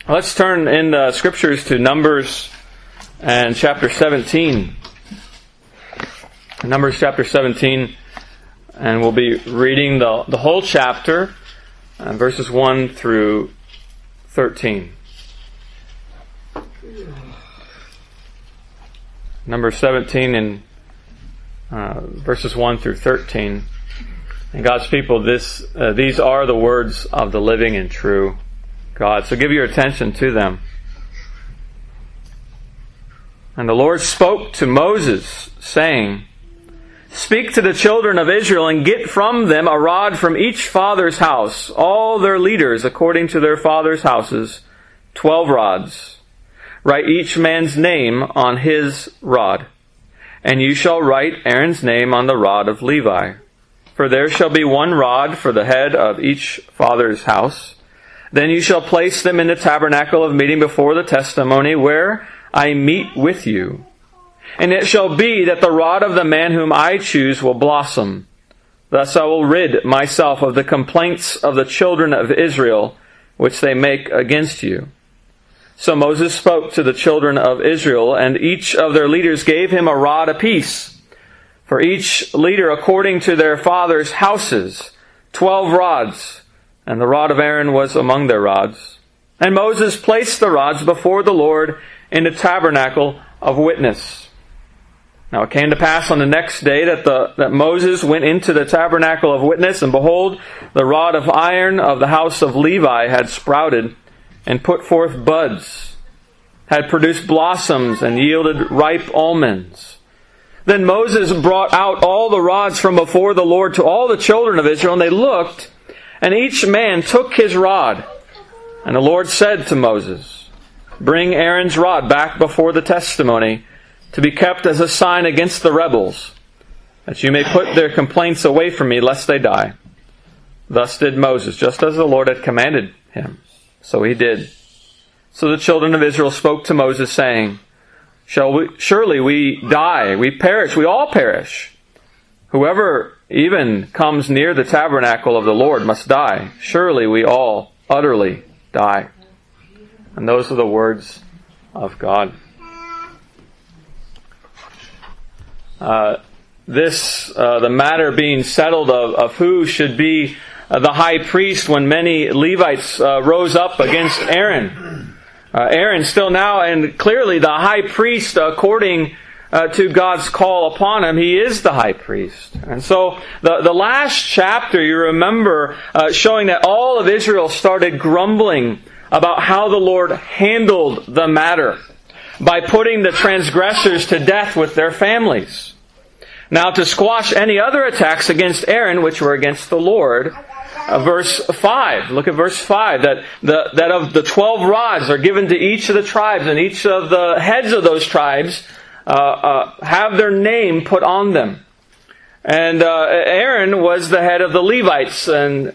Let's turn in the Scriptures to Numbers and chapter 17. Numbers chapter 17, and we'll be reading the whole chapter, verses 1 through 13. Numbers 17 and verses 1 through 13. And God's people, these are the words of the living and true God. So give your attention to them. And the Lord spoke to Moses, saying, "Speak to the children of Israel, and get from them a rod from each father's house, all their leaders according to their father's houses, 12 rods. Write each man's name on his rod. And you shall write Aaron's name on the rod of Levi. For there shall be one rod for the head of each father's house. Then you shall place them in the tabernacle of meeting before the testimony, where I meet with you. And it shall be that the rod of the man whom I choose will blossom. Thus I will rid myself of the complaints of the children of Israel, which they make against you." So Moses spoke to the children of Israel, and each of their leaders gave him a rod apiece. For each leader according to their father's houses, 12 rods. And the rod of Aaron was among their rods. And Moses placed the rods before the Lord in the tabernacle of witness. Now it came to pass on the next day that Moses went into the tabernacle of witness, and behold, the rod of iron of the house of Levi had sprouted, and put forth buds, had produced blossoms, and yielded ripe almonds. Then Moses brought out all the rods from before the Lord to all the children of Israel, and they looked, and each man took his rod. And the Lord said to Moses, "Bring Aaron's rod back before the testimony, to be kept as a sign against the rebels, that you may put their complaints away from me, lest they die." Thus did Moses, just as the Lord had commanded him. So he did. So the children of Israel spoke to Moses, saying, "Surely we die, we perish, we all perish. Whoever even comes near the tabernacle of the Lord must die. Surely we all utterly die." And those are the words of God. The matter being settled of who should be the high priest, when many Levites rose up against Aaron. Aaron still now, and clearly the high priest, according to God's call upon him, he is the high priest. And so the last chapter, you remember, showing that all of Israel started grumbling about how the Lord handled the matter by putting the transgressors to death with their families. Now, to squash any other attacks against Aaron, which were against the Lord, verse 5. Look at verse 5. That of the 12 rods are given to each of the tribes, and each of the heads of those tribes have their name put on them. And Aaron was the head of the Levites, and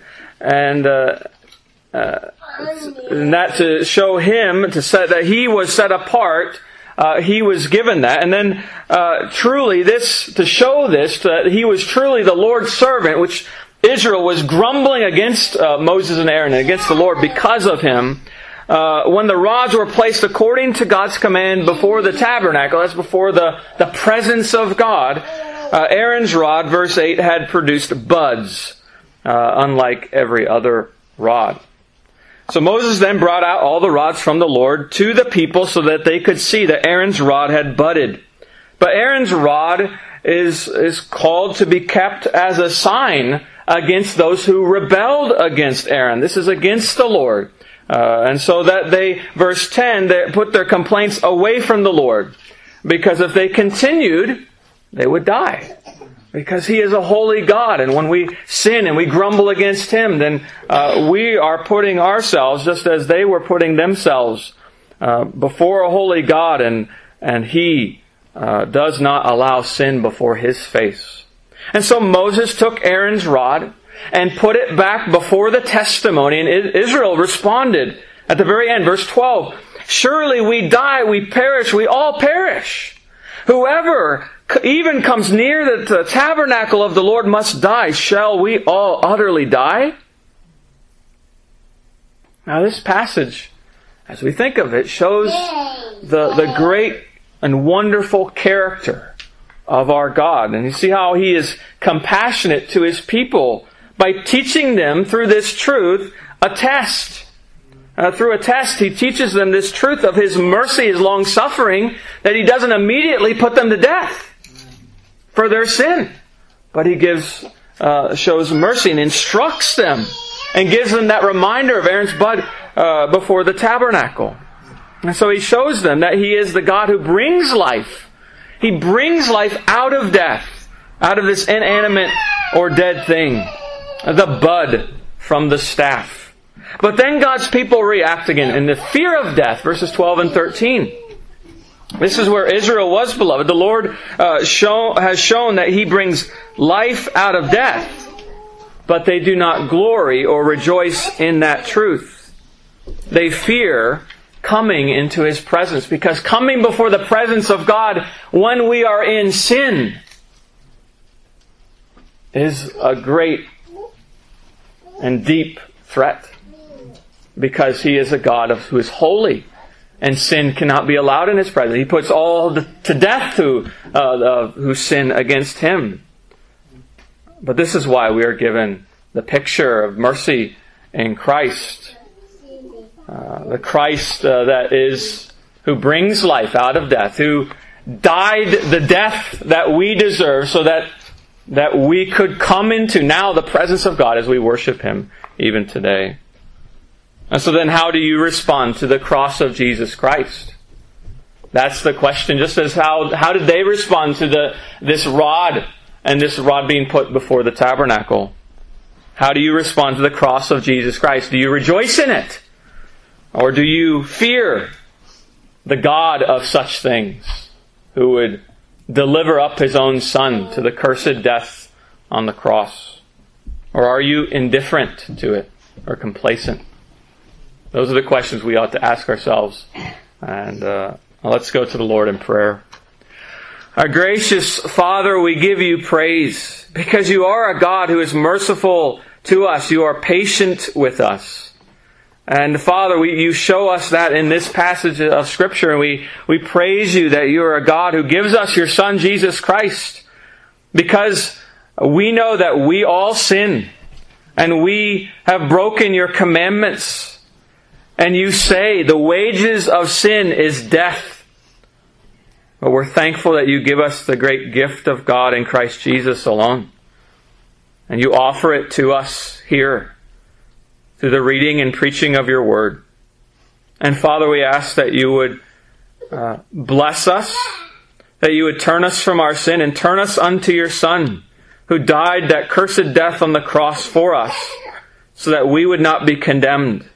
that to show him, that he was set apart, he was given that. And then truly to show this, that he was truly the Lord's servant, which Israel was grumbling against Moses and Aaron and against the Lord because of him. When the rods were placed according to God's command before the tabernacle, that's before the presence of God, Aaron's rod, verse 8, had produced buds, unlike every other rod. So Moses then brought out all the rods from the Lord to the people, so that they could see that Aaron's rod had budded. But Aaron's rod is called to be kept as a sign against those who rebelled against Aaron. This is against the Lord. And so that they, verse 10, they put their complaints away from the Lord. Because if they continued, they would die. Because He is a holy God. And when we sin and we grumble against Him, then we are putting ourselves, just as they were putting themselves, before a holy God. And He does not allow sin before His face. And so Moses took Aaron's rod and put it back before the testimony. And Israel responded at the very end, verse 12, "Surely we die, we perish, we all perish. Whoever even comes near the tabernacle of the Lord must die. Shall we all utterly die?" Now this passage as we think of it, shows the great and wonderful character of our God. And you see how He is compassionate to His people by teaching them through this truth a test. Through a test, He teaches them this truth of His mercy, His long-suffering, that He doesn't immediately put them to death for their sin. But He shows mercy and instructs them and gives them that reminder of Aaron's blood before the tabernacle. And so He shows them that He is the God who brings life. He brings life out of death, out of this inanimate or dead thing, the bud from the staff. But then God's people react again in the fear of death, verses 12 and 13. This is where Israel was, beloved. The Lord has shown that He brings life out of death, but they do not glory or rejoice in that truth. They fear coming into His presence, because coming before the presence of God when we are in sin is a great and deep threat, because He is a God who is holy, and sin cannot be allowed in His presence. He puts all to death who sin against Him. But this is why we are given the picture of mercy in Christ. The Christ who brings life out of death, who died the death that we deserve so that we could come into now the presence of God as we worship Him even today. And so then how do you respond to the cross of Jesus Christ? That's the question. Just as how did they respond to this rod, and this rod being put before the tabernacle? How do you respond to the cross of Jesus Christ? Do you rejoice in it? Or do you fear the God of such things, who would deliver up His own Son to the cursed death on the cross? Or are you indifferent to it or complacent? Those are the questions we ought to ask ourselves. And let's go to the Lord in prayer. Our gracious Father, we give You praise because You are a God who is merciful to us. You are patient with us. And Father, You show us that in this passage of Scripture. And we praise You that You are a God who gives us Your Son, Jesus Christ, because we know that we all sin and we have broken Your commandments. And You say the wages of sin is death. But we're thankful that You give us the great gift of God in Christ Jesus alone. And You offer it to us here through the reading and preaching of Your Word. And Father, we ask that You would bless us, that You would turn us from our sin and turn us unto Your Son, who died that cursed death on the cross for us, so that we would not be condemned.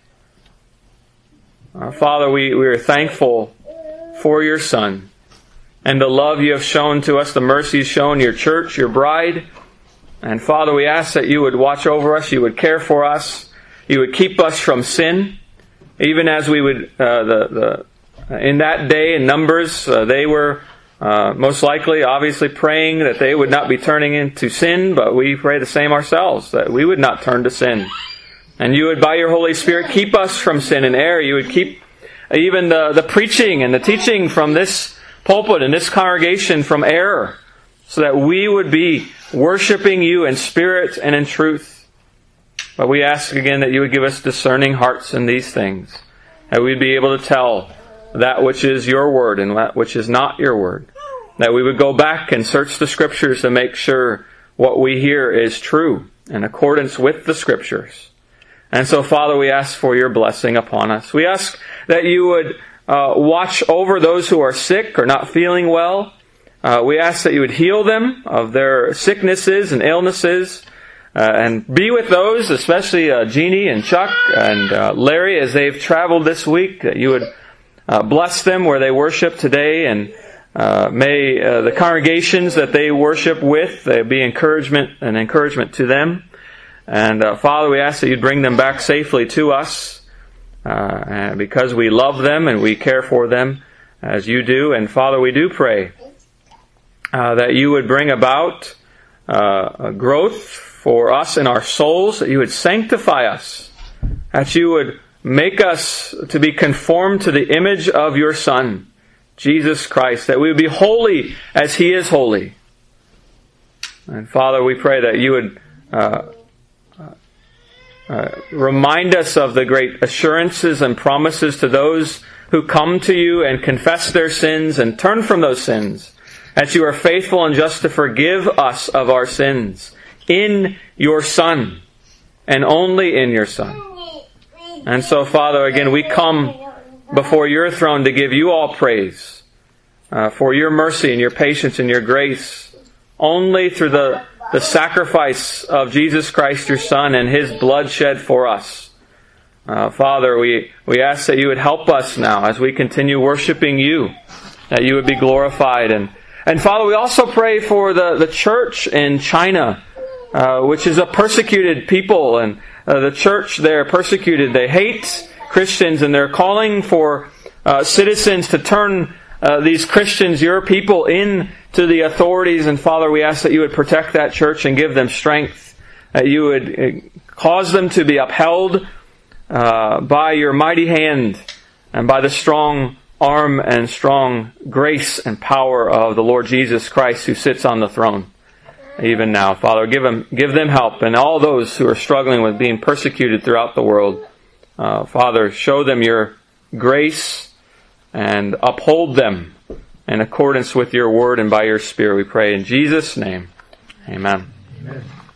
Father, we are thankful for Your Son and the love You have shown to us, the mercy You've shown Your church, Your bride. And Father, we ask that You would watch over us, You would care for us, You would keep us from sin, even as we would, in that day in Numbers, they were most likely, obviously, praying that they would not be turning into sin, but we pray the same ourselves, that we would not turn to sin. And You would, by Your Holy Spirit, keep us from sin and error. You would keep even the preaching and the teaching from this pulpit and this congregation from error, so that we would be worshiping You in spirit and in truth. But we ask again that You would give us discerning hearts in these things, that we'd be able to tell that which is Your Word and that which is not Your Word. That we would go back and search the Scriptures to make sure what we hear is true in accordance with the Scriptures. And so, Father, we ask for Your blessing upon us. We ask that You would watch over those who are sick or not feeling well. We ask that You would heal them of their sicknesses and illnesses. And be with those, especially Jeannie and Chuck and Larry, as they've traveled this week. That You would bless them where they worship today. And may the congregations that they worship with be an encouragement to them. And Father, we ask that You'd bring them back safely to us, because we love them and we care for them as You do. And Father, we do pray that You would bring about a growth for us in our souls, that You would sanctify us, that You would make us to be conformed to the image of your Son, Jesus Christ, that we would be holy as He is holy. And Father, we pray that you would remind us of the great assurances and promises to those who come to you and confess their sins and turn from those sins, that you are faithful and just to forgive us of our sins in your Son, and only in your Son. And so, Father, again, we come before your throne to give you all praise for your mercy and your patience and your grace, only through the sacrifice of Jesus Christ, your Son, and His blood shed for us. Father, we ask that you would help us now as we continue worshiping you, that you would be glorified. And Father, we also pray for the church in China, which is a persecuted people, and the church there persecuted. They hate Christians, and they're calling for citizens to turn these Christians, your people, in to the authorities. And Father, we ask that you would protect that church and give them strength, that you would cause them to be upheld by your mighty hand and by the strong arm and strong grace and power of the Lord Jesus Christ, who sits on the throne. Even now, Father, give them help, and all those who are struggling with being persecuted throughout the world. Father, show them your grace and uphold them in accordance with your word and by your Spirit, we pray in Jesus' name. Amen. Amen.